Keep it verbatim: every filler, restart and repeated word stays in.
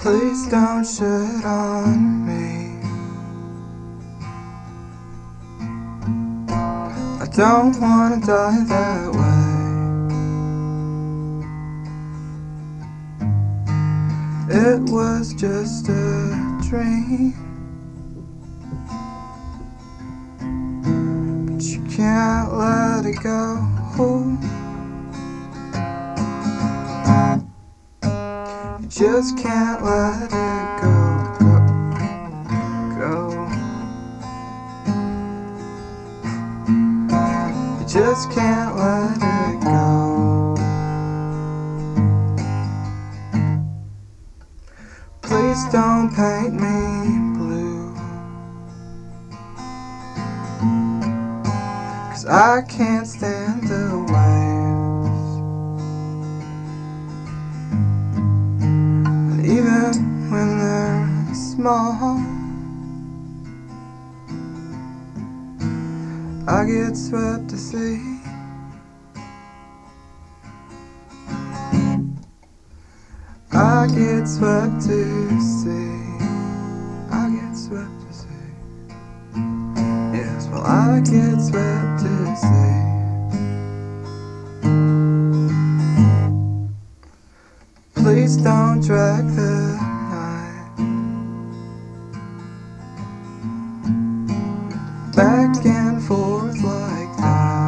Please don't shit on me. I don't wanna die that way. It was just a dream, but you can't let it go. You just can't let it go, go, go. You just can't let it go. Please don't paint me blue, 'cause I can't stand the waves. And even when they're small, I get swept to sea. I get swept to sea. I get swept to sea. Yes, well, I get swept to sea. Please don't drag the night back and forth like that.